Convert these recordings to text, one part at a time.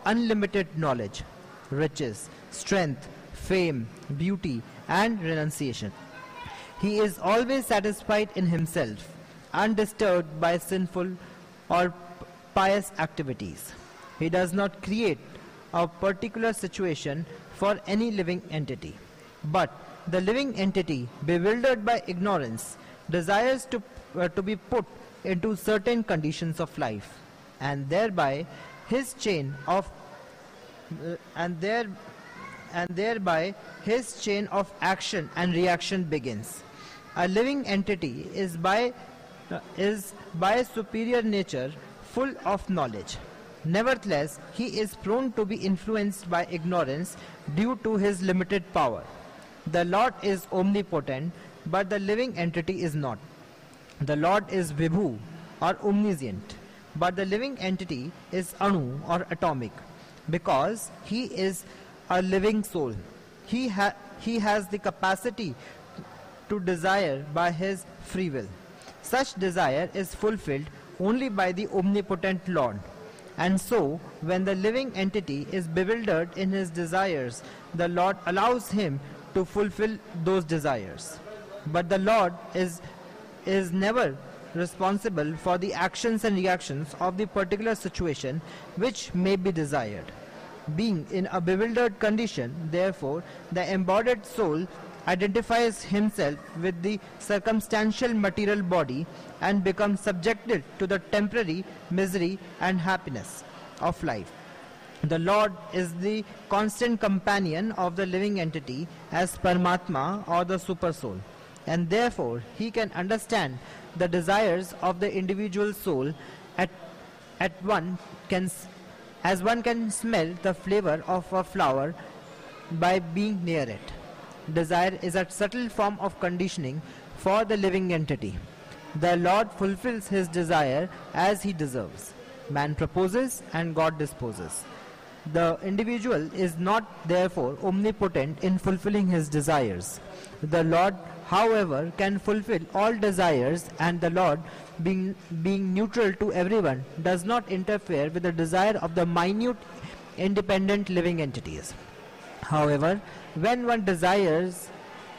unlimited knowledge, riches, strength, fame, beauty, and renunciation. He is always satisfied in himself, undisturbed by sinful or pious activities. He does not create a particular situation for any living entity. But the living entity, bewildered by ignorance, desires to be put into certain conditions of life, and thereby his chain of thereby his chain of action and reaction begins. A living entity is by superior nature full of knowledge. Nevertheless, he is prone to be influenced by ignorance due to his limited power. The Lord is omnipotent, but the living entity is not. The Lord is Vibhu or omniscient, but the living entity is Anu or atomic, because he is a living soul. He has the capacity to desire by his free will. Such desire is fulfilled only by the omnipotent Lord. And so, when the living entity is bewildered in his desires, the Lord allows him to fulfill those desires. But the Lord is never responsible for the actions and reactions of the particular situation which may be desired. Being in a bewildered condition, therefore, the embodied soul identifies himself with the circumstantial material body and becomes subjected to the temporary misery and happiness of life. The Lord is the constant companion of the living entity as Paramatma or the Super Soul, and therefore he can understand the desires of the individual soul as one can smell the flavor of a flower by being near it. Desire is a subtle form of conditioning for the living entity. The Lord fulfills his desire as he deserves. Man proposes and God disposes. The individual is not therefore omnipotent in fulfilling his desires. The Lord, however, can fulfill all desires, and the Lord, being neutral to everyone, does not interfere with the desire of the minute independent living entities. However, when one desires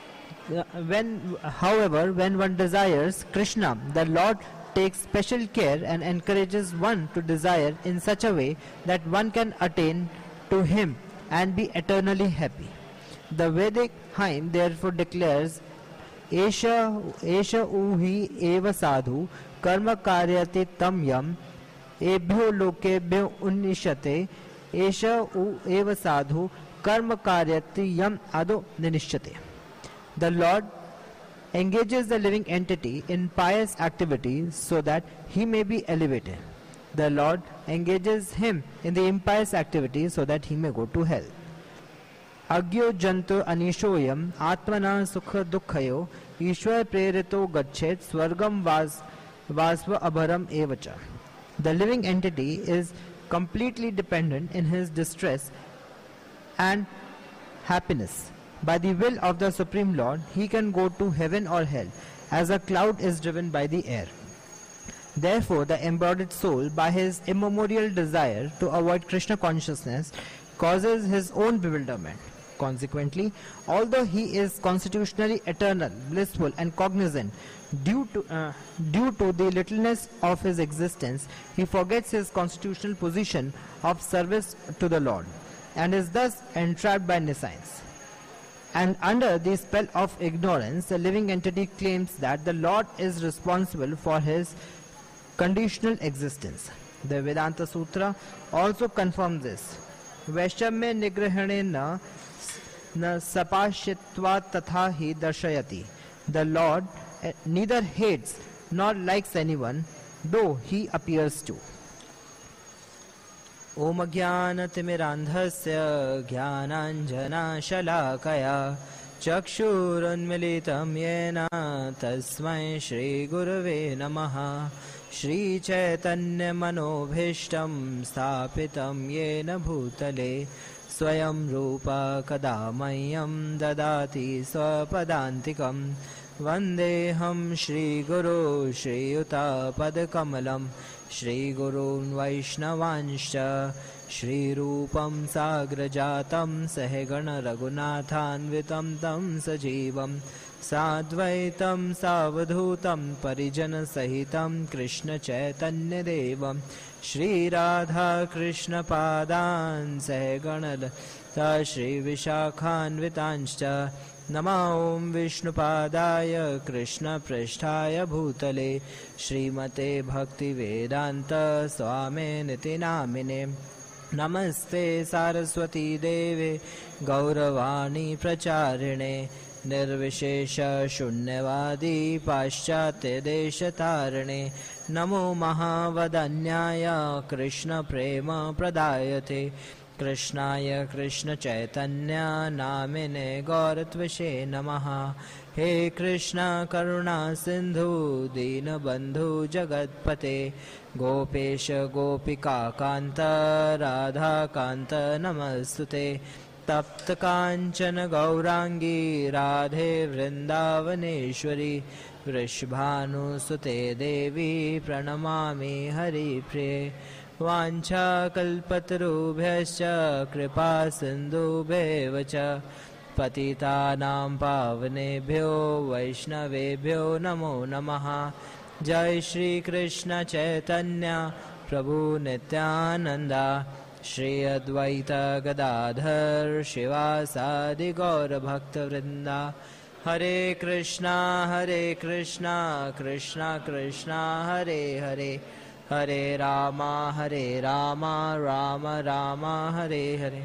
Krishna, the Lord takes special care and encourages one to desire in such a way that one can attain to him and be eternally happy. The Vedic hymn therefore declares, Esha uhi eva sadhu karma karyate tam yam ebhyo lokebhyo unnishate Esha u eva sadhu karma karyate yam ado ninishate. The Lord engages the living entity in pious activities so that he may be elevated. The Lord engages him in the impious activities so that he may go to hell. Agyo janto anishoyam atmana sukha dukkhayo Ishwar prerito gachet swargam vasva abharam evacha. The living entity is completely dependent in his distress and happiness. By the will of the Supreme Lord, he can go to heaven or hell, as a cloud is driven by the air. Therefore, the embodied soul, by his immemorial desire to avoid Krishna consciousness, causes his own bewilderment. Consequently, although he is constitutionally eternal, blissful, and cognizant, due to the littleness of his existence, he forgets his constitutional position of service to the Lord, and is thus entrapped by nescience. And under the spell of ignorance, the living entity claims that the Lord is responsible for his conditional existence. The Vedanta Sutra also confirms this. Vaishamya nigrahane na sapashitva tatha hi darshayati. The Lord neither hates nor likes anyone, though he appears to. Om Jnanatimirandhasya Jnananjana Shalakaya Chakshurunmilitam Yena Tasmai Shri Gurave Namaha Shri Chaitanya Manobhishtam Sthapitam Yena Bhutale Swayam Rupa Kadamayam Dadati Swapadantikam Vandeham Shri Guru Shri Yuta Padakamalam Shri Gurun Vaishnavanshcha श्रीरूपं साग्रजातं सहगण रघुनाथान्वितं तं सजीवं साद्वैतं सावधूतं परिजनसहितं कृष्णचैतन्यदेवं श्रीराधा कृष्णपादान् सहगणलता श्रीविशाखान्वितांश्च नमो ॐ विष्णुपादाय कृष्णपृष्ठाय भूतले श्रीमते भक्तिवेदान्त स्वामिनिति नामिने नमस्ते सारस्वती देवे गौरवाणी प्रचारिणे निर्विशेष शून्यवादी पाश्चात्यदेशतारिणे नमो महावदन्याय कृष्णप्रेम प्रदायते कृष्णाय कृष्णचैतन्य नामिने गौरत्वसे नमः। हे कृष्ण करुणा सिंधु दीनबंधु जगत्पते गोपेश गोपिका कांत राधा कांत नमस्तुते तप्त कांचन गौरांगी राधे वृंदावनेश्वरी वृषभानुसुते देवी प्रणमामि हरिप्रिये वाञ्छाकल्पतरुभ्यश्च कृपा सिन्धुभ्येव च पतितानां पावनेभ्यो वैष्णवेभ्यो नमो नमः। जय श्री कृष्ण चैतन्य प्रभु नित्यानंद श्री अद्वैत गदाधर शिवासादि गौर भक्तवृंद Hare Krishna Krishna Krishna Hare Hare Hare Ram Ram Ram Hare Hare.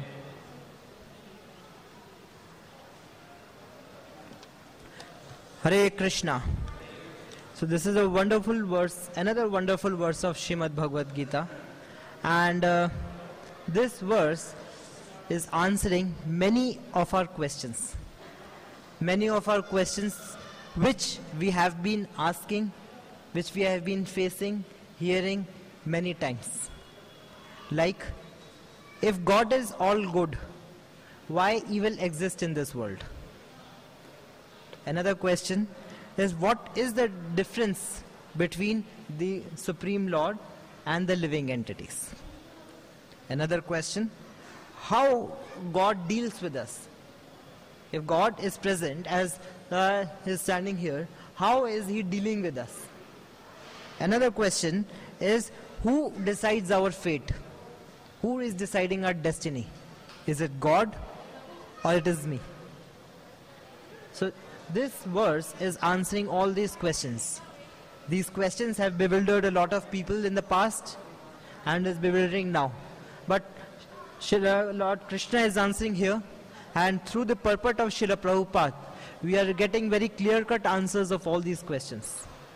Hare Krishna. So this is a wonderful verse, another wonderful verse of Srimad Bhagavad Gita, and this verse is answering many of our questions which we have been asking, which we have been facing, hearing many times. Like, if God is all good, why evil exists in this world? Another question is, what is the difference between the Supreme Lord and the living entities? Another question, how God deals with us? If God is present as He is standing here, how is He dealing with us? Another question is, who decides our fate? Who is deciding our destiny? Is it God or it is me? So this verse is answering all these questions. These questions have bewildered a lot of people in the past and is bewildering now. But Lord Krishna is answering here, and through the purport of Srila Prabhupada, we are getting very clear-cut answers of all these questions.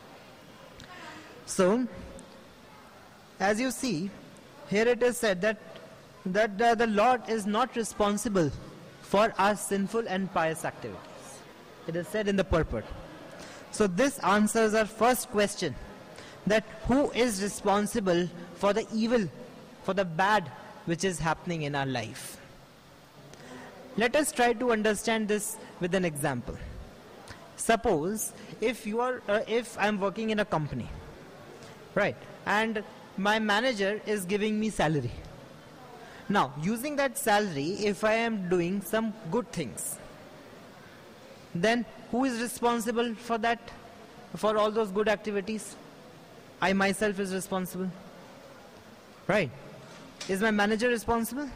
So, as you see, here it is said that the Lord is not responsible for our sinful and pious activities. It is said in the purport. So this answers our first question, that who is responsible for the evil, for the bad which is happening in our life. Let us try to understand this with an example. Suppose if I am working in a company, right, and my manager is giving me salary. Now, using that salary, if I am doing some good things, then who is responsible for that, for all those good activities? I myself is responsible, right? Is my manager responsible?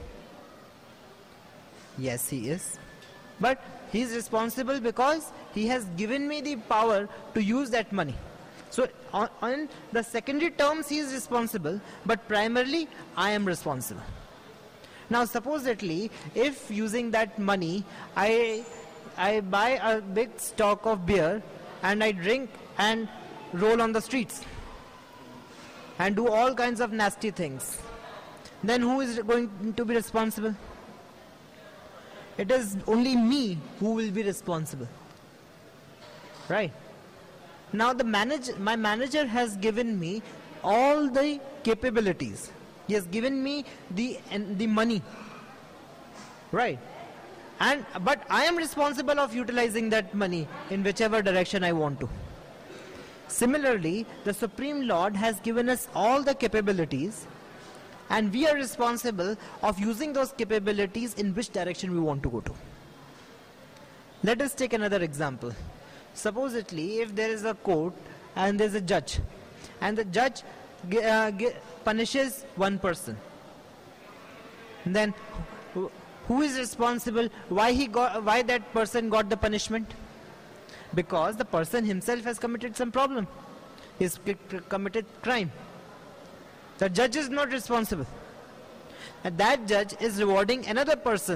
Yes, he is. But he is responsible because he has given me the power to use that money. So on the secondary terms he is responsible, but primarily I am responsible. Now supposedly, if using that money I buy a big stock of beer and I drink and roll on the streets and do all kinds of nasty things, then who is going to be responsible? It is only me who will be responsible, right? Now my manager has given me all the capabilities. He has given me the money, right? But I am responsible of utilizing that money in whichever direction I want to. Similarly, the Supreme Lord has given us all the capabilities, And we are responsible of using those capabilities in which direction we want to go to. Let us take another example. Supposedly, if there is a court and there is a judge, and the judge punishes one person, then who is responsible? Why that person got the punishment? Because the person himself has committed some problem. He has committed crime. The judge is not responsible. And that judge is rewarding another person.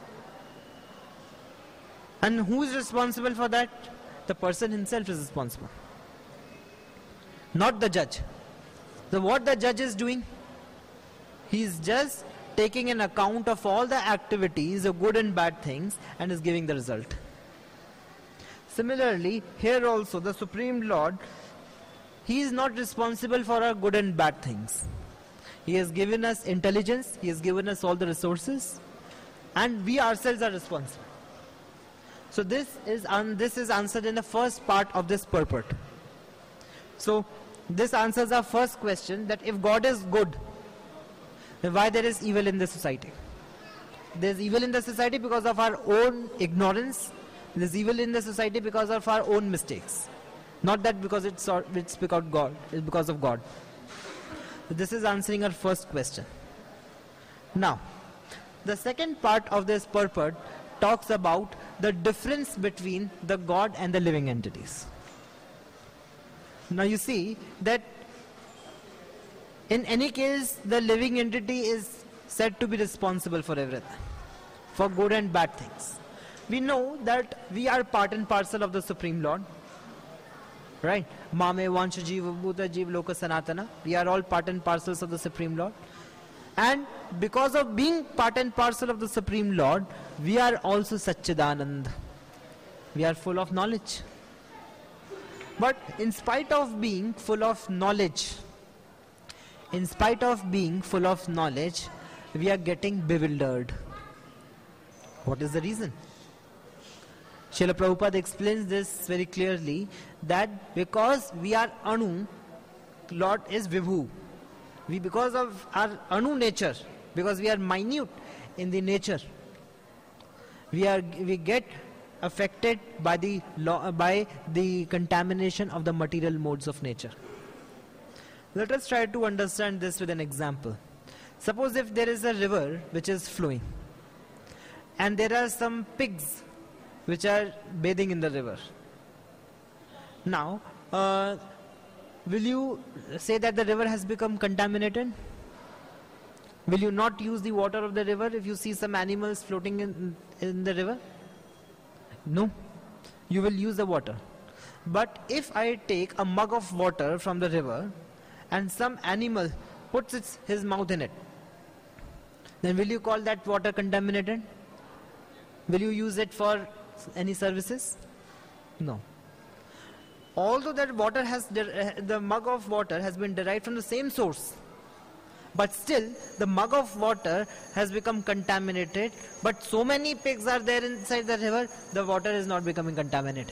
And who is responsible for that? The person himself is responsible, not the judge. So what the judge is doing? He is just taking an account of all the activities, the good and bad things, and is giving the result. Similarly, here also the Supreme Lord, He is not responsible for our good and bad things. He has given us intelligence, He has given us all the resources, and we ourselves are responsible. So this is answered in the first part of this purport. So this answers our first question, that if God is good, then why there is evil in the society? There is evil in the society because of our own ignorance. There is evil in the society because of our own mistakes. Not that because it's because God, it's because of God. So this is answering our first question. Now, the second part of this purport talks about the difference between the God and the living entities. Now you see that in any case the living entity is said to be responsible for everything, for good and bad things. We know that we are part and parcel of the Supreme Lord, right? Mame Vansha Jiva Bhuta Jiva Loka Sanatana. We are all part and parcels of the Supreme Lord. And because of being part and parcel of the Supreme Lord, we are also Satchidanand. We are full of knowledge. But in spite of being full of knowledge, we are getting bewildered. What is the reason? Srila Prabhupada explains this very clearly, that because we are Anu, Lord is Vibhu. Because of our Anu nature, because we are minute in the nature, we get affected by the contamination of the material modes of nature. Let us try to understand this with an example. Suppose if there is a river which is flowing, and there are some pigs which are bathing in the river. Now, will you say that the river has become contaminated? Will you not use the water of the river if you see some animals floating in the river? No. You will use the water. But if I take a mug of water from the river and some animal puts his mouth in it, then will you call that water contaminated? Will you use it for any services? No. Although that water the mug of water has been derived from the same source, but still the mug of water has become contaminated, but so many pigs are there inside the river, the water is not becoming contaminated.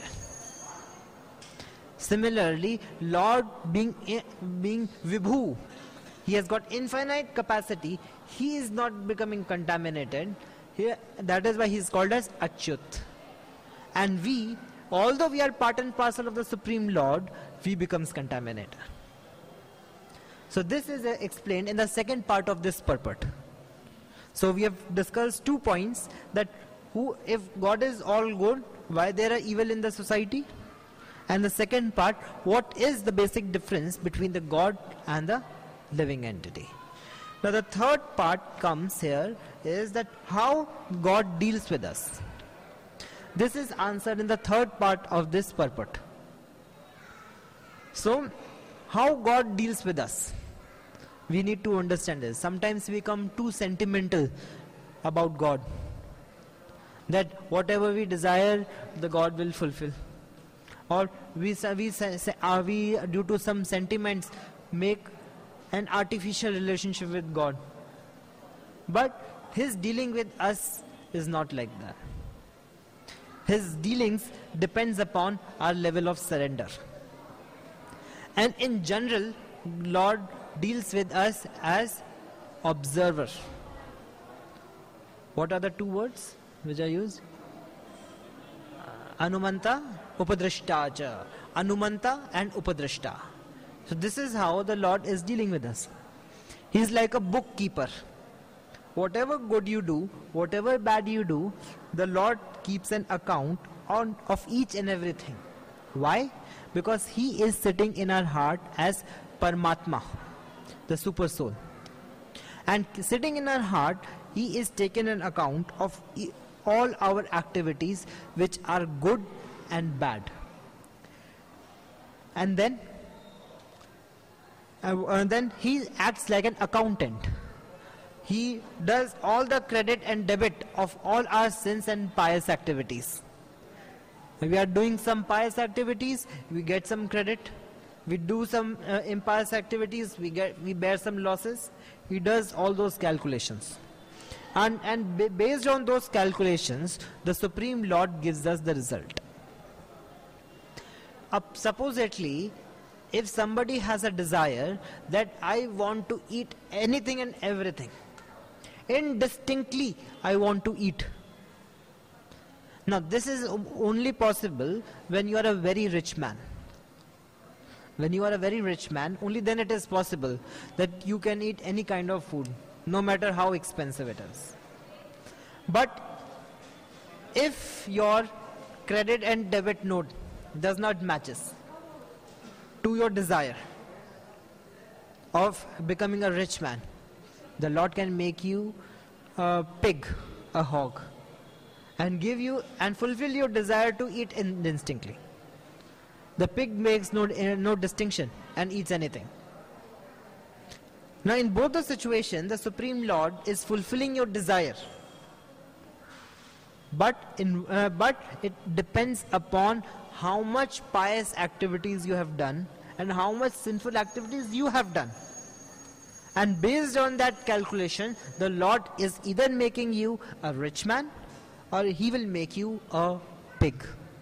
Similarly, Lord being Vibhu, He has got infinite capacity, He is not becoming contaminated. That is why He is called as Achyut. And we, although we are part and parcel of the Supreme Lord, we becomes contaminated. So this is explained in the second part of this purport. So we have discussed 2 points, that if God is all good, why there are evil in the society? And the second part, what is the basic difference between the God and the living entity? Now the third part comes here, is that how God deals with us. This is answered in the third part of this purport. So, how God deals with us? We need to understand this. Sometimes we become too sentimental about God, that whatever we desire, the God will fulfill. Or we due to some sentiments, make an artificial relationship with God. But His dealing with us is not like that. His dealings depends upon our level of surrender. And in general, Lord deals with us as observer. What are the two words which are used? Anumanta, Upadrashta. Anumanta and Upadrashta. So this is how the Lord is dealing with us. He is like a bookkeeper. Whatever good you do, whatever bad you do, the Lord keeps an account of each and everything. Why? Because He is sitting in our heart as Paramatma, the super soul. And sitting in our heart, He is taking an account of all our activities which are good and bad. And then He acts like an accountant. He does all the credit and debit of all our sins and pious activities. If we are doing some pious activities, we get some credit. We do some impious activities, we bear some losses. He does all those calculations. And based on those calculations, the Supreme Lord gives us the result. Supposedly, if somebody has a desire that I want to eat anything and everything, indistinctly I want to eat. Now this is only possible when you are a very rich man. When you are a very rich man, only then it is possible that you can eat any kind of food, no matter how expensive it is. But if your credit and debit note does not matches to your desire of becoming a rich man, the Lord can make you a pig, a hog, and give you and fulfill your desire to eat indistinctly. The pig makes no distinction and eats anything. Now in both the situations, the Supreme Lord is fulfilling your desire. But it depends upon how much pious activities you have done and how much sinful activities you have done. And based on that calculation, the Lord is either making you a rich man or He will make you a pig.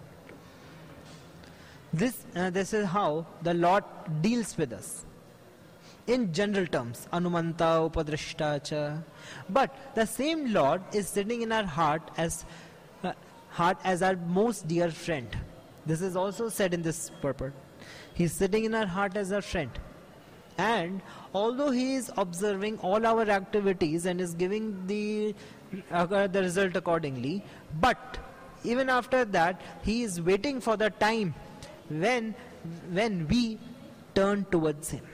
This is how the Lord deals with us. In general terms, Anumanta, Upadrashta cha. But the same Lord is sitting in our heart as our most dear friend. This is also said in this purport. He is sitting in our heart as our friend. And although He is observing all our activities and is giving the result accordingly, but even after that, He is waiting for the time when we turn towards Him.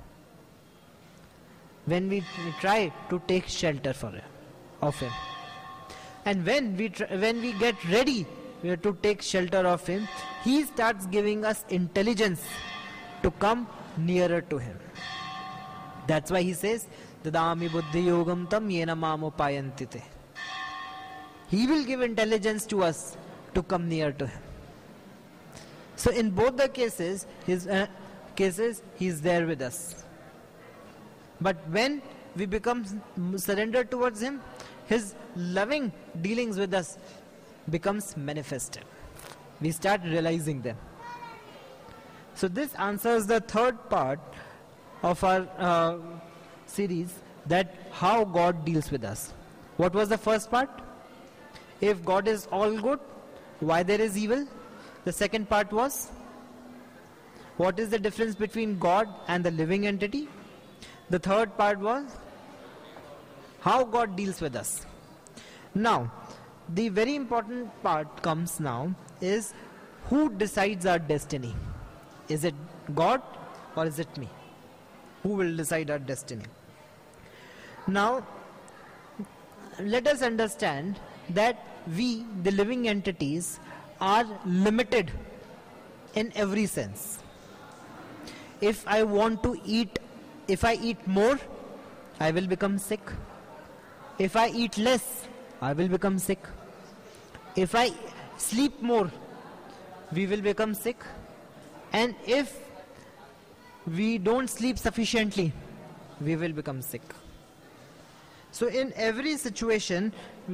When we try to take shelter of Him. And when we get ready to take shelter of Him, He starts giving us intelligence to come nearer to Him. That's why He says, Dadami buddhi yogam tam yena mam upayantite. He will give intelligence to us to come near to Him. So in both the cases, He is there with us. But when we become surrendered towards Him, His loving dealings with us becomes manifested. We start realizing them. So this answers the third part of our series, that how God deals with us. What was the first part? If God is all good, why there is evil? The second part was, what is the difference between God and the living entity? The third part was, how God deals with us. Now, the very important part comes now is, who decides our destiny? Is it God or is it me? Who will decide our destiny? Now, let us understand that we, the living entities, are limited in every sense. If I eat more, I will become sick. If I eat less, I will become sick. If I sleep more, we will become sick. And if we don't sleep sufficiently, we will become sick. So in every situation,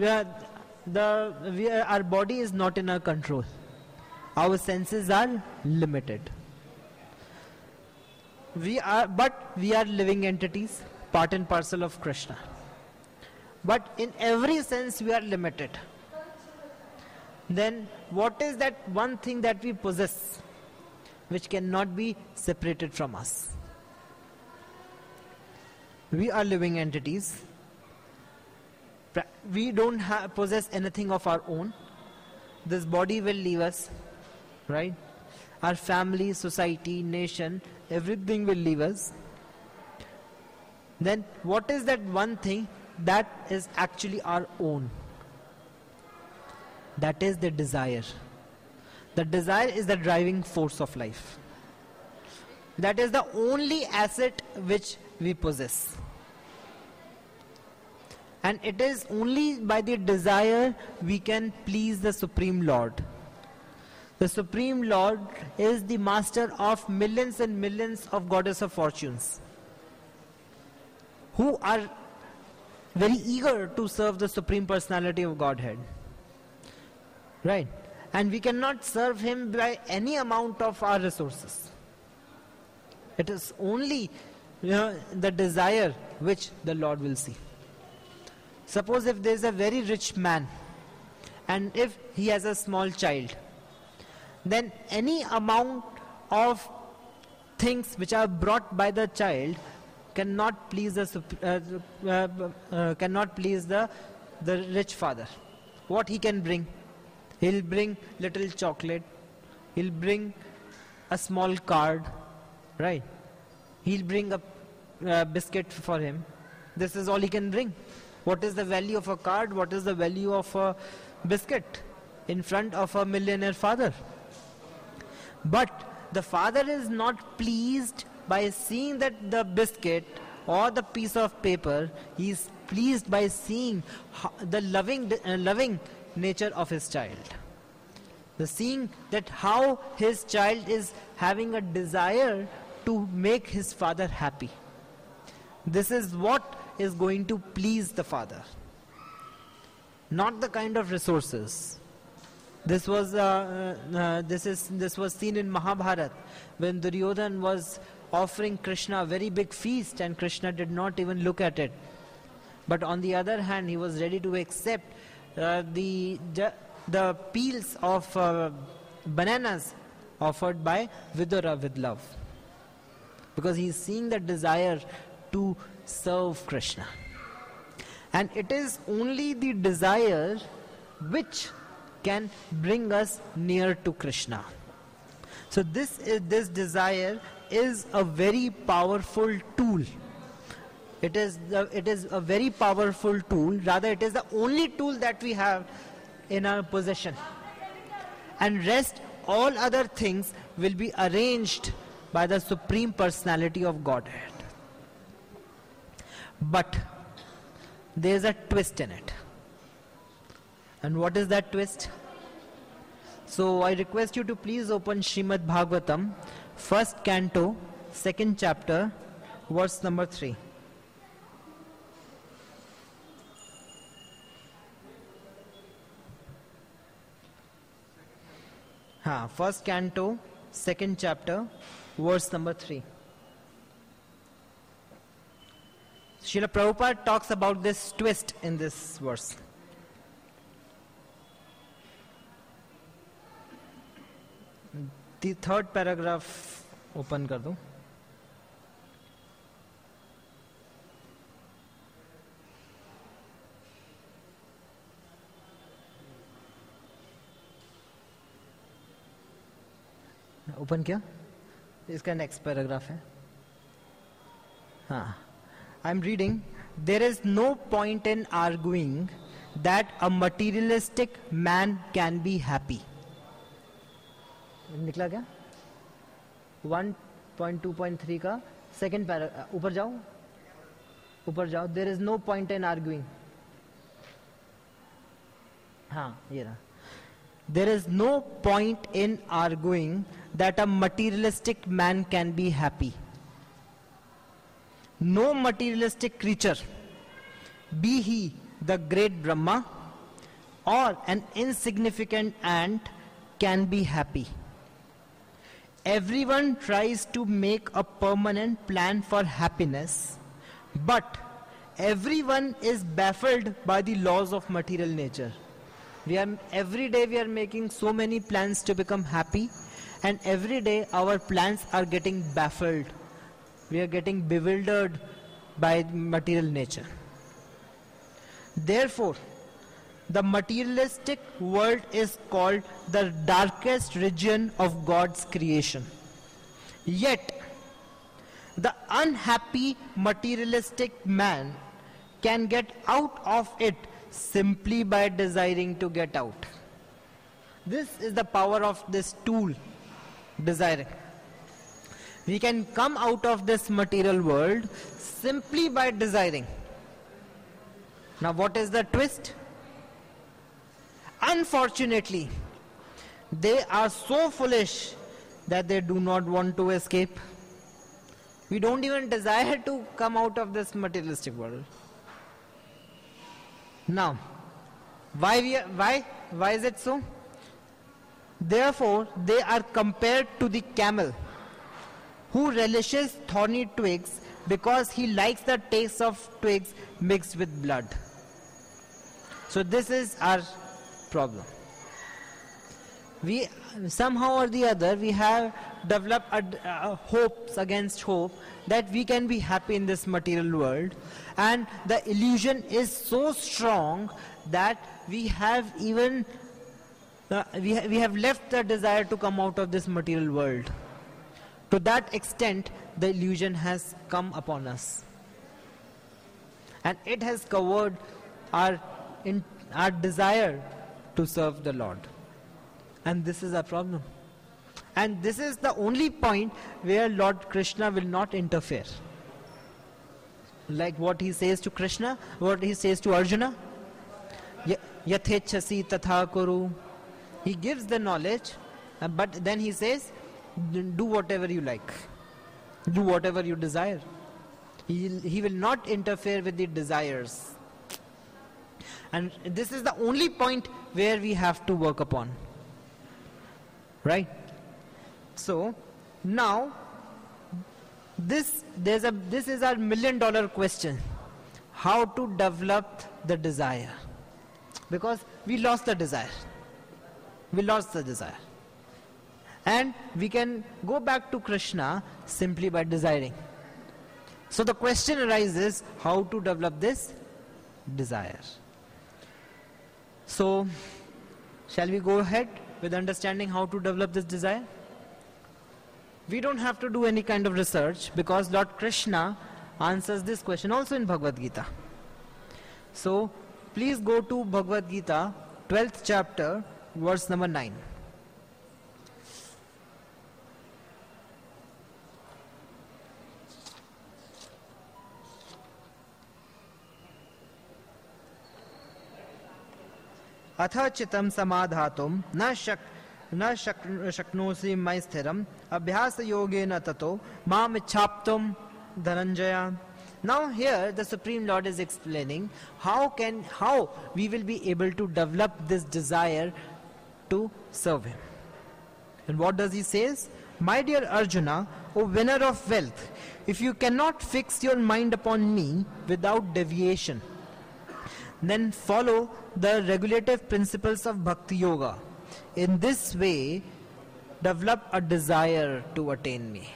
our body is not in our control. Our senses are limited. But we are living entities. part and parcel of Krishna. But in every sense we are limited. Then what is that one thing that we possess which cannot be separated from us? We are living entities. We don't possess anything of our own. This body will leave us, right? Our family, society, nation, everything will leave us. Then what is that one thing that is actually our own? That is the desire. The desire is the driving force of life. That is the only asset which we possess. And it is only by the desire we can please the Supreme Lord. The Supreme Lord is the master of millions and millions of goddess of fortunes, who are very eager to serve the Supreme Personality of Godhead. Right? And we cannot serve Him by any amount of our resources. It is only the desire which the Lord will see. Suppose if there is a very rich man and if he has a small child, then any amount of things which are brought by the child cannot please the rich father. What he can bring? He'll bring little chocolate. He'll bring a small card, right? He'll bring a biscuit for him. This is all he can bring. What is the value of a card? What is the value of a biscuit in front of a millionaire father? But the father is not pleased by seeing that the biscuit or the piece of paper. He is pleased by seeing the loving nature of his child. The seeing that how his child is having a desire to make his father happy. This is what is going to please the father. Not the kind of resources. This was seen in Mahabharata when Duryodhan was offering Krishna a very big feast and Krishna did not even look at it. But on the other hand, he was ready to accept the peels of bananas offered by Vidura with love. Because he is seeing the desire to serve Krishna. And it is only the desire which can bring us near to Krishna. So this desire is a very powerful tool. It is a very powerful tool. Rather, it is the only tool that we have in our possession. And rest, all other things will be arranged by the Supreme Personality of Godhead. But there is a twist in it. And what is that twist? So I request you to please open Srimad Bhagavatam, 1st canto, 2nd chapter, verse number 3. First canto, 2nd chapter, verse number 3. Srila Prabhupada talks about this twist in this verse. The 3rd paragraph open kar do. Open किया इसका next paragraph है I am reading, there is no point in arguing that a materialistic man can be happy. निकला क्या 1.2.3 का second paragraph ऊपर जाओ there is no point in arguing. ये रहा. There is no point in arguing that a materialistic man can be happy. No materialistic creature, be he the great Brahma or an insignificant ant, can be happy. Everyone tries to make a permanent plan for happiness But everyone is baffled by the laws of material nature. Every day we are making so many plans to become happy, and every day our plans are getting baffled. We are getting bewildered by material nature. Therefore, the materialistic world is called the darkest region of God's creation. Yet, the unhappy materialistic man can get out of it simply by desiring to get out. This is the power of this tool, desiring. We can come out of this material world simply by desiring. Now, what is the twist? Unfortunately, they are so foolish that they do not want to escape. We don't even desire to come out of this materialistic world. Now, why is it so? Therefore, they are compared to the camel who relishes thorny twigs because he likes the taste of twigs mixed with blood. So this is our problem. We somehow or the other we have developed hopes against hope that we can be happy in this material world, and the illusion is so strong that we have even we have left the desire to come out of this material world. To that extent, the illusion has come upon us, and it has covered our desire to serve the Lord. And this is a problem. And this is the only point where Lord Krishna will not interfere. Like what he says to Krishna, what he says to Arjuna. Yathechasi tatha kuru. He gives the knowledge, but then he says, do whatever you like. Do whatever you desire. He will not interfere with the desires. And this is the only point where we have to work upon. Right? So, now, this is our $1 million question. How to develop the desire? Because we lost the desire. We lost the desire. And we can go back to Krishna simply by desiring. So the question arises, how to develop this desire? So, shall we go ahead with understanding how to develop this desire? We don't have to do any kind of research because Lord Krishna answers this question also in Bhagavad Gita. So, please go to Bhagavad Gita, 12th chapter, verse number 9. अथ चित्तं समाधातुं न शक्नोसि मयि स्थिरम् अभ्यास योगेन ततो माम् इच्छाप्तुं Dhananjay. Now here the Supreme Lord is explaining how we will be able to develop this desire to serve him. And what does he says? My dear Arjuna, O winner of wealth, if you cannot fix your mind upon me without deviation, then follow the regulative principles of Bhakti Yoga. In this way, develop a desire to attain me.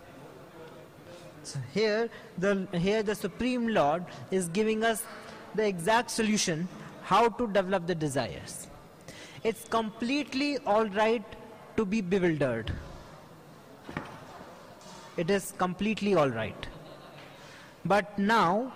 So here the Supreme Lord is giving us the exact solution how to develop the desires. It's completely alright to be bewildered. It is completely alright. But now,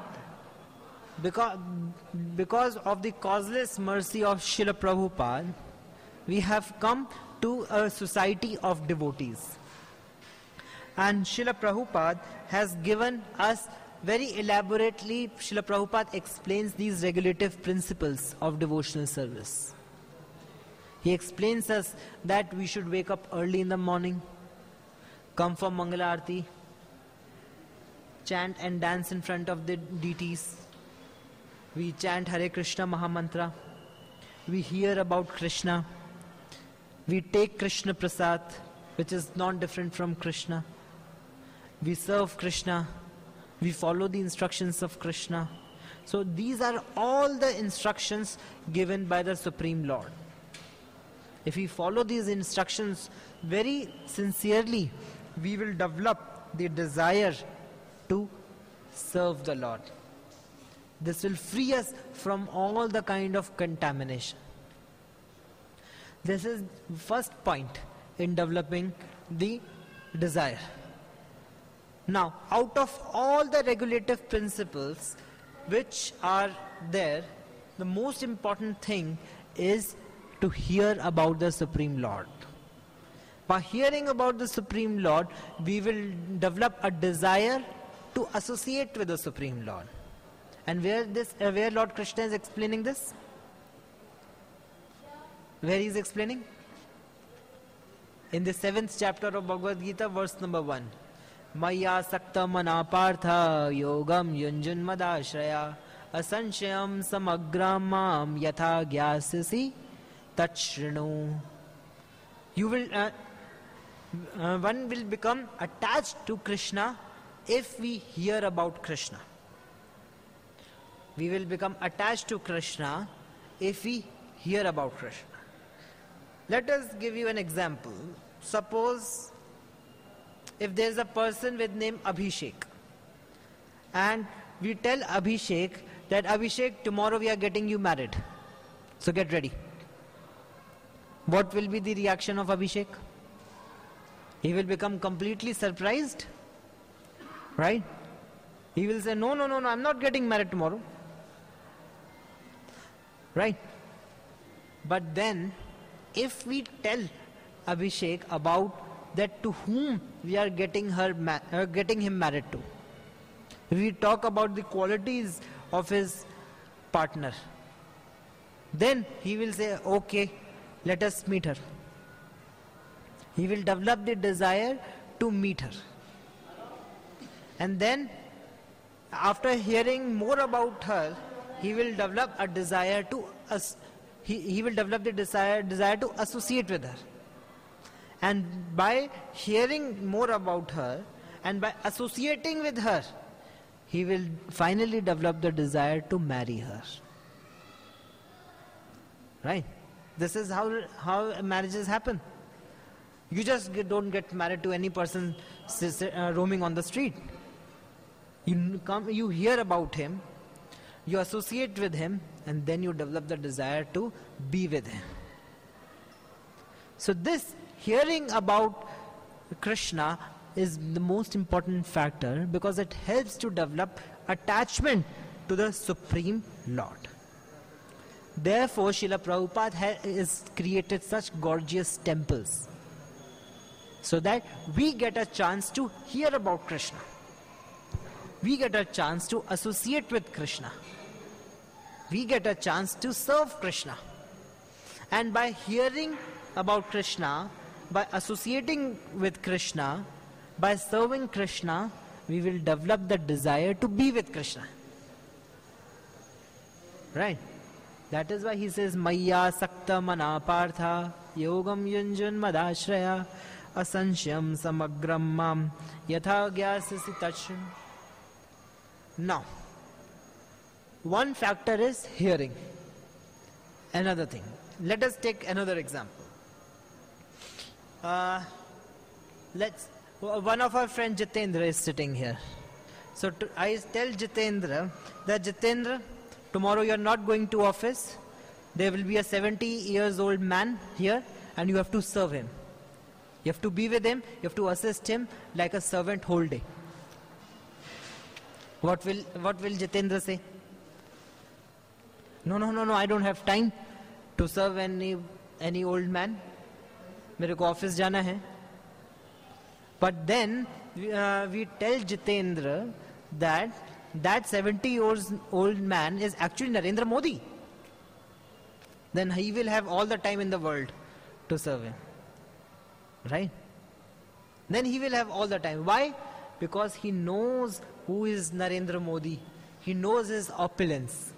because of the causeless mercy of Srila Prabhupada, we have come to a society of devotees. And Srila Prabhupada has given us very elaborately, Srila Prabhupada explains these regulative principles of devotional service. He explains us that we should wake up early in the morning, come for Mangala Aarti, chant and dance in front of the deities. We chant Hare Krishna Mahamantra. We hear about Krishna. We take Krishna Prasad, which is not different from Krishna. We serve Krishna. We follow the instructions of Krishna. So these are all the instructions given by the Supreme Lord. If we follow these instructions very sincerely, we will develop the desire to serve the Lord. This will free us from all the kind of contamination. This is first point in developing the desire. Now, out of all the regulative principles which are there, the most important thing is to hear about the Supreme Lord. By hearing about the Supreme Lord, we will develop a desire to associate with the Supreme Lord. And where Lord Krishna is explaining this? Where he is explaining? In the 7th chapter of Bhagavad Gita, verse number 1. Maya sakta mana partha yogam yunjun madashraya asanshayam samagramam yatha gyasasi tachrinu. You will, one will become attached to Krishna if we hear about Krishna. We will become attached to Krishna if we hear about Krishna. Let us give you an example. Suppose if there is a person with name Abhishek, and we tell Abhishek that Abhishek, tomorrow we are getting you married, so get ready. What will be the reaction of Abhishek? He will become completely surprised, right? He will say, no, I'm not getting married tomorrow, right? But then if we tell Abhishek about that to whom we are getting him married to, we talk about the qualities of his partner, then he will say, okay, let us meet her. He will develop the desire to meet her. And then after hearing more about her, he will develop a desire to he will develop the desire to associate with her. And by hearing more about her and by associating with her, he will finally develop the desire to marry her. Right? This is how marriages happen. You just don't get married to any person roaming on the street. You hear about him, you associate with him, and then you develop the desire to be with him. So this hearing about Krishna is the most important factor because it helps to develop attachment to the Supreme Lord. Therefore, Srila Prabhupada has created such gorgeous temples so that we get a chance to hear about Krishna. We get a chance to associate with Krishna. We get a chance to serve Krishna. And by hearing about Krishna, by associating with Krishna, by serving Krishna, we will develop the desire to be with Krishna. Right? That is why he says, Maya sakta mana partha yogam yunjun madashraya asanshyam samagram mam yatha gyasasi tachin. Now, one factor is hearing. Another thing. Let us take another example. One of our friend Jitendra is sitting here. So I tell Jitendra that Jitendra, tomorrow you are not going to office. There will be a 70 years old man here and you have to serve him. You have to be with him, you have to assist him like a servant whole day. What will Jitendra say? No, I don't have time to serve any old man. मेरे को office जाना है. But then we tell Jitendra that 70 years old man is actually Narendra Modi. Then he will have all the time in the world to serve him. Right? Then he will have all the time. Why? Because he knows who is Narendra Modi. He knows his opulence.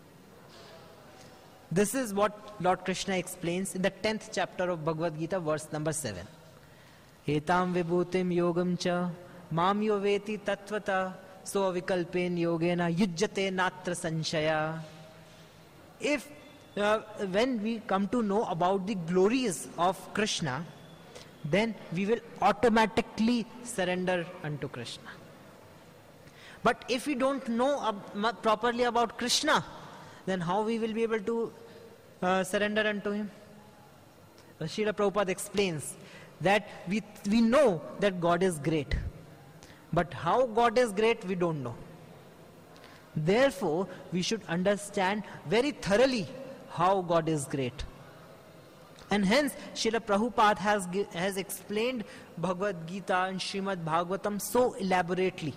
This is what Lord Krishna explains in the 10th chapter of Bhagavad Gita, verse number 7. Etam vibhutim yogam cha mam yo veti tattvata so vikalpen yogena yujjate natra sanshaya. If when we come to know about the glories of Krishna, then we will automatically surrender unto Krishna. But if we don't know properly about Krishna, then how we will be able to surrender unto him? Srila Prabhupada explains that we know that God is great, but how God is great we don't know. Therefore, we should understand very thoroughly how God is great. And hence, Srila Prabhupada has explained Bhagavad Gita and Srimad Bhagavatam so elaborately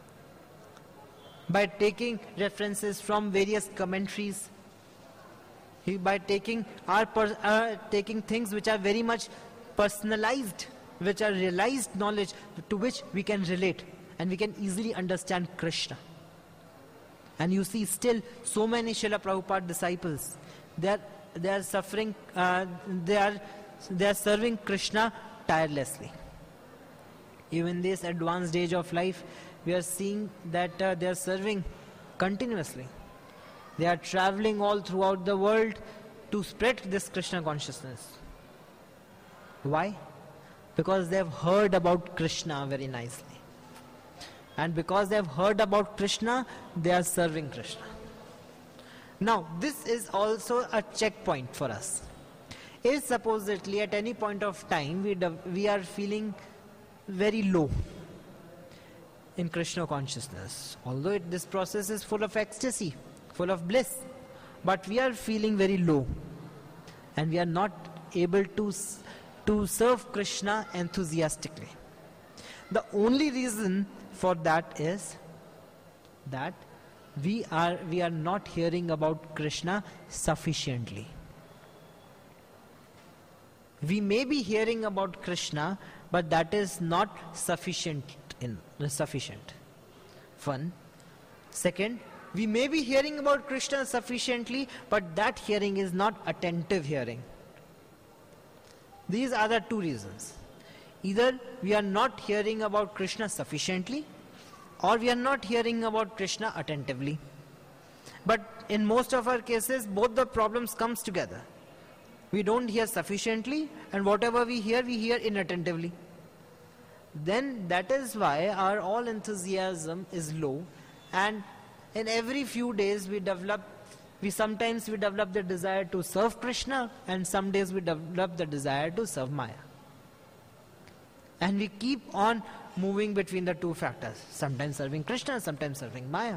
by taking references from various commentaries, by taking taking things which are very much personalized, which are realized knowledge to which we can relate and we can easily understand Krishna. And you see still so many Srila Prabhupada disciples, they are suffering, they are serving Krishna tirelessly. Even in this advanced age of life, we are seeing that they are serving continuously. They are traveling all throughout the world to spread this Krishna consciousness. Why? Because they have heard about Krishna very nicely. And because they have heard about Krishna, they are serving Krishna. Now, this is also a checkpoint for us. If supposedly at any point of time we are feeling very low in Krishna consciousness, although this process is full of ecstasy, full of bliss, but we are feeling very low and we are not able to serve Krishna enthusiastically. The only reason for that is that we are not hearing about Krishna sufficiently. We may be hearing about Krishna, but that is not sufficient. One. Second, we may be hearing about Krishna sufficiently, but that hearing is not attentive hearing. These are the two reasons. Either we are not hearing about Krishna sufficiently, or we are not hearing about Krishna attentively. But in most of our cases, both the problems comes together. We don't hear sufficiently, and whatever we hear inattentively. Then that is why our all enthusiasm is low, and in every few days sometimes we develop the desire to serve Krishna, and some days we develop the desire to serve Maya. And we keep on moving between the two factors, sometimes serving Krishna, sometimes serving Maya.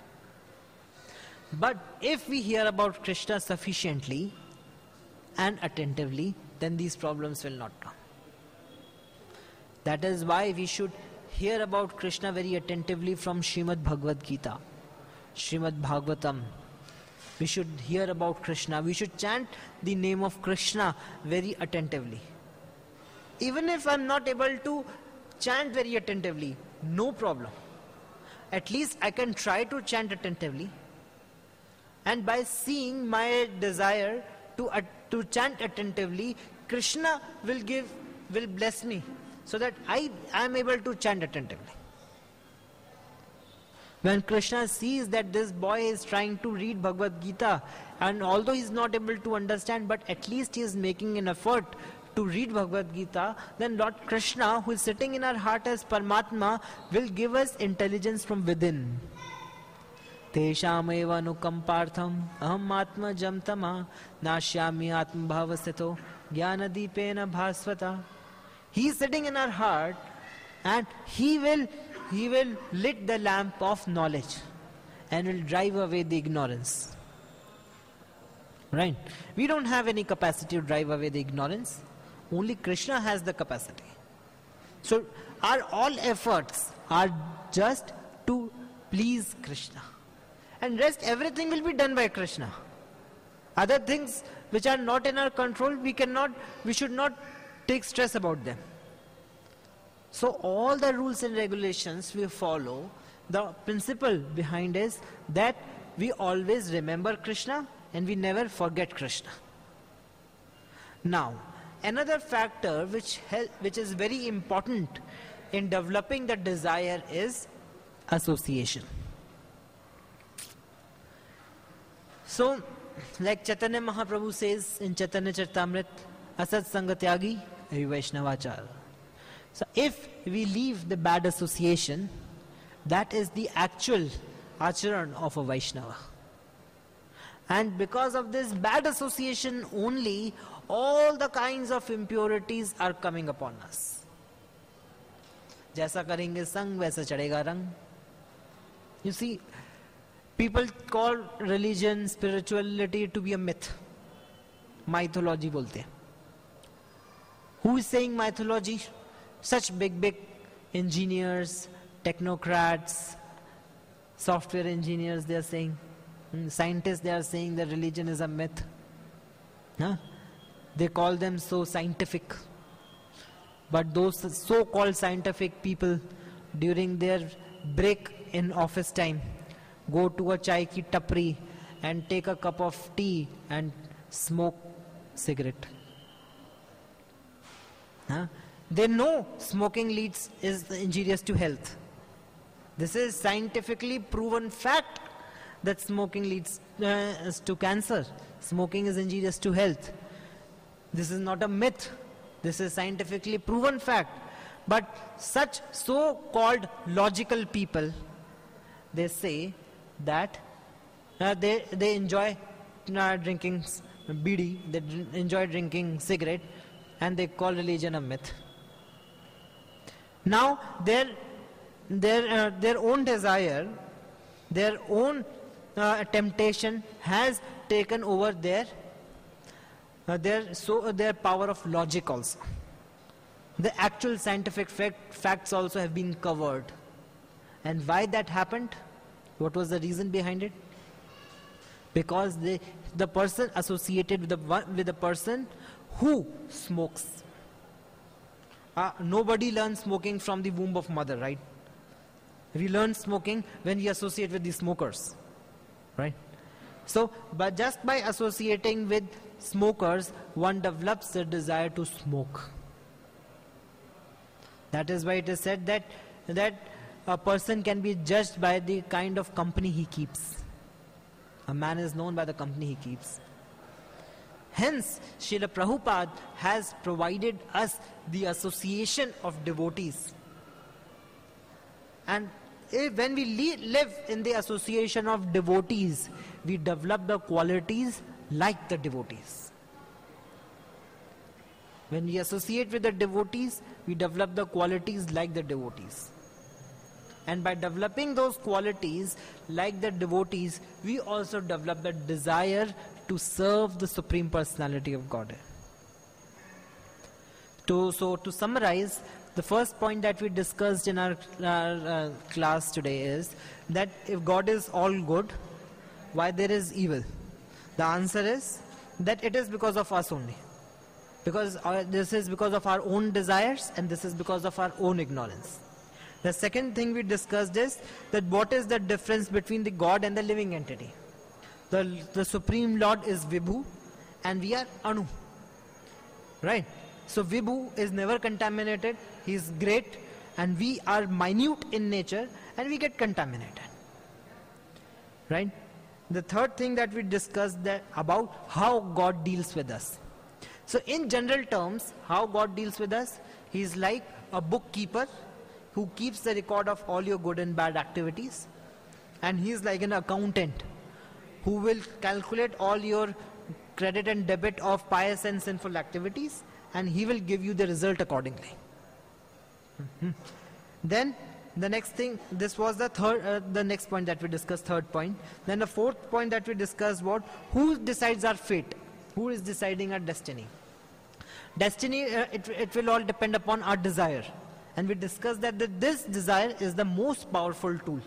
But if we hear about Krishna sufficiently and attentively, then these problems will not come. That is why we should hear about Krishna very attentively from Srimad Bhagavad Gita, Srimad Bhagavatam. We should hear about Krishna. We should chant the name of Krishna very attentively. Even if I am not able to chant very attentively, no problem. At least I can try to chant attentively. And by seeing my desire to chant attentively, Krishna will bless me, so that I am able to chant attentively. When Krishna sees that this boy is trying to read Bhagavad Gita, and although he is not able to understand, but at least he is making an effort to read Bhagavad Gita, then Lord Krishna, who is sitting in our heart as Paramatma, will give us intelligence from within. Tesham eva anukampartham aham atma jamtama nashyami atma bhavasito jnana deepena bhasvata. He is sitting in our heart, and he will lit the lamp of knowledge and will drive away the ignorance. Right? We don't have any capacity to drive away the ignorance. Only Krishna has the capacity. So our all efforts are just to please Krishna. And rest everything will be done by Krishna. Other things which are not in our control, we should not take stress about them. So all the rules and regulations we follow, the principle behind is that we always remember Krishna and we never forget Krishna. Now, another factor which is very important in developing the desire is association. So, like Chaitanya Mahaprabhu says in Chaitanya Charitamrita, Asat Sangatyagi Vaishnavachar. So if we leave the bad association, that is the actual acharan of a Vaishnava. And because of this bad association only, all the kinds of impurities are coming upon us. Jaisa karenge sang, waisa chadega rang. You see, people call religion, spirituality to be a myth. Mythology bolte hain. Who is saying mythology? Such big engineers, technocrats, software engineers, they are saying. Scientists, they are saying that religion is a myth. Huh? They call them so scientific. But those so-called scientific people, during their break in office time, go to a chai ki tapri and take a cup of tea and smoke cigarette. Huh? They know smoking is injurious to health. This is scientifically proven fact that smoking leads to cancer. Smoking is injurious to health. This is not a myth. This is scientifically proven fact. But such so-called logical people, they say that they enjoy drinking bidi, they enjoy drinking cigarette, and they call religion a myth. Now their own desire, their own temptation has taken over their power of logic also. The actual scientific facts also have been covered. And why that happened? What was the reason behind it? Because the person associated with the person who smokes. Nobody learns smoking from the womb of mother, right? We learn smoking when we associate with the smokers, right? So, but just by associating with smokers, one develops the desire to smoke. That is why it is said that a person can be judged by the kind of company he keeps. A man is known by the company he keeps. Hence, Srila Prabhupada has provided us the association of devotees. And when we live in the association of devotees, we develop the qualities like the devotees. When we associate with the devotees, we develop the qualities like the devotees. And by developing those qualities like the devotees, we also develop the desire to serve the Supreme Personality of Godhead. So to summarize, the first point that we discussed in our class today is that if God is all good, why there is evil? The answer is that it is because of us only. Because this is because of our own desires, and this is because of our own ignorance. The second thing we discussed is that what is the difference between the God and the living entity? The Supreme Lord is Vibhu and we are Anu. Right? So Vibhu is never contaminated, he is great, and we are minute in nature and we get contaminated. Right? The third thing that we discussed about how God deals with us. So in general terms, how God deals with us, he is like a bookkeeper who keeps the record of all your good and bad activities, and he is like an accountant who will calculate all your credit and debit of pious and sinful activities, and he will give you the result accordingly. Then the next thing, this was the next point that we discussed, third point. Then the fourth point that we discussed was who decides our fate? Who is deciding our destiny? Destiny, it will all depend upon our desire. And we discussed that this desire is the most powerful tool.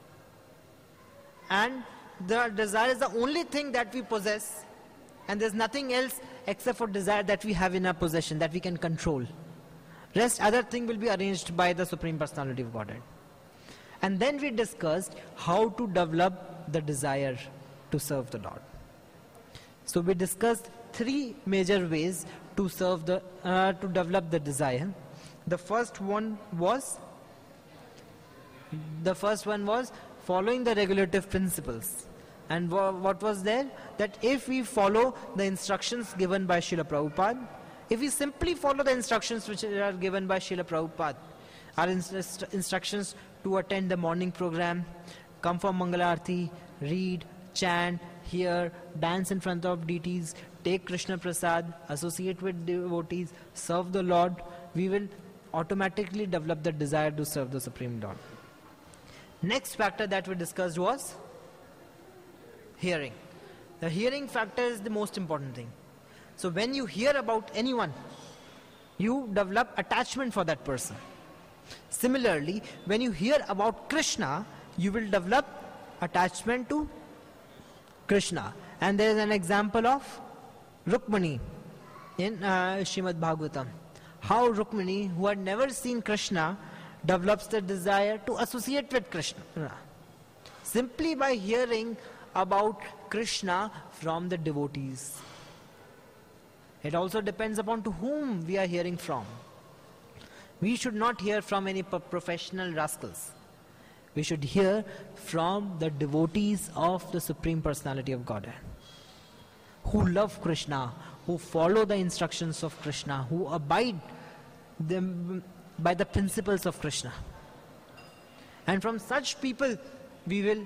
And the desire is the only thing that we possess. And there's nothing else except for desire that we have in our possession, that we can control. Rest other thing will be arranged by the Supreme Personality of Godhead. And then we discussed how to develop the desire to serve the Lord. So we discussed three major ways to develop the desire. The first one was The first one was following the regulative principles. And what was there? That if we follow the instructions given by Srila Prabhupada, if we simply follow the instructions which are given by Srila Prabhupada, our instructions to attend the morning program, come for Mangalarti, read, chant, hear, dance in front of deities, take Krishna Prasad, associate with devotees, serve the Lord, we will automatically develop the desire to serve the Supreme Lord. Next factor that we discussed was hearing. The hearing factor is the most important thing. So when you hear about anyone, you develop attachment for that person. Similarly, when you hear about Krishna, you will develop attachment to Krishna. And there is an example of Rukmani in Srimad Bhagavatam. How Rukmani, who had never seen Krishna, develops the desire to associate with Krishna. Simply by hearing about Krishna from the devotees. It also depends upon to whom we are hearing from. We should not hear from any professional rascals. We should hear from the devotees of the Supreme Personality of Godhead, who love Krishna, who follow the instructions of Krishna, who abide by the principles of Krishna. And from such people, we will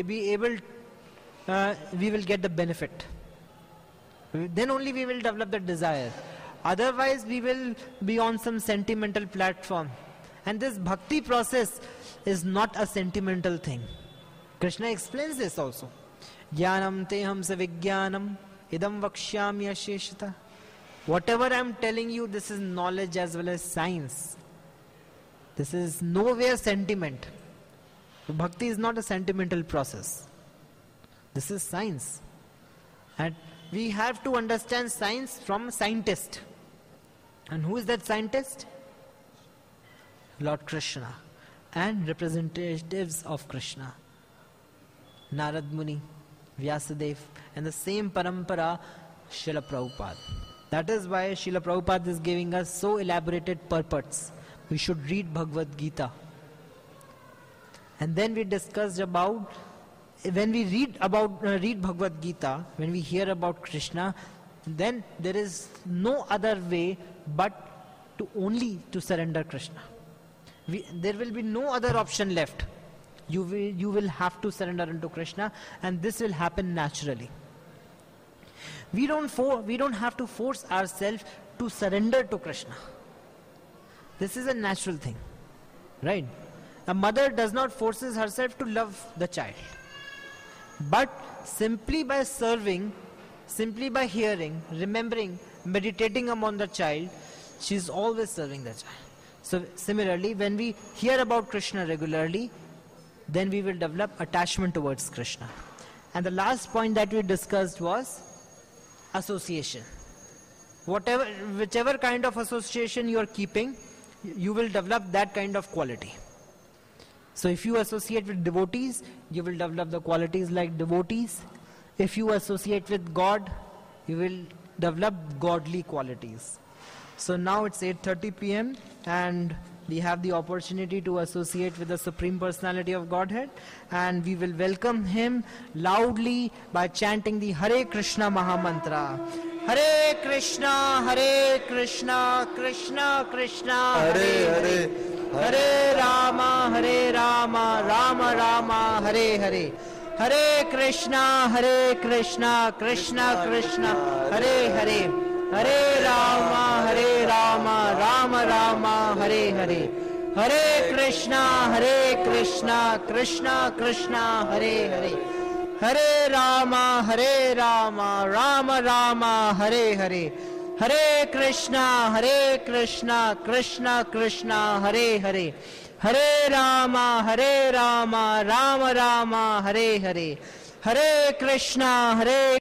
get the benefit. Then only we will develop the desire. Otherwise, we will be on some sentimental platform. And this bhakti process is not a sentimental thing. Krishna explains this also. Jnanam teham sa vijnanam idam vakshyami asheshita. Whatever I am telling you, this is knowledge as well as science. This is nowhere sentiment. Bhakti is not a sentimental process. This is science. And we have to understand science from a scientist. And who is that scientist? Lord Krishna and representatives of Krishna. Narad Muni, Vyasadeva, and the same parampara, Srila Prabhupada. That is why Srila Prabhupada is giving us so elaborated purports. We should read Bhagavad Gita. And then we discussed about, when we read Bhagavad Gita, when we hear about Krishna, then there is no other way but to surrender Krishna. There will be no other option left. You will have to surrender into Krishna, and this will happen naturally. We don't have to force ourselves to surrender to Krishna. This is a natural thing, right? A mother does not forces herself to love the child. But simply by serving, simply by hearing, remembering, meditating upon the child, she is always serving the child. So similarly, when we hear about Krishna regularly, then we will develop attachment towards Krishna. And the last point that we discussed was association. Whichever kind of association you are keeping, you will develop that kind of quality. So if you associate with devotees, you will develop the qualities like devotees. If you associate with God, you will develop godly qualities. So now it's 8:30 p.m. and we have the opportunity to associate with the Supreme Personality of Godhead, and we will welcome him loudly by chanting the Hare Krishna Mahamantra. Hare Krishna, Krishna Krishna, Hare Hare, Hare Rama, Rama Rama, Hare Hare. Hare Krishna, Krishna Krishna, Hare Hare. Hare Rama, Rama Rama, Hare Hare. Hare Krishna, Krishna Krishna, Hare Hare. Hare Rama, Rama Rama, Hare Hare. Hare Krishna, Krishna Krishna, Hare Hare. Hare Rama, Rama Rama, Hare Hare. Hare Krishna,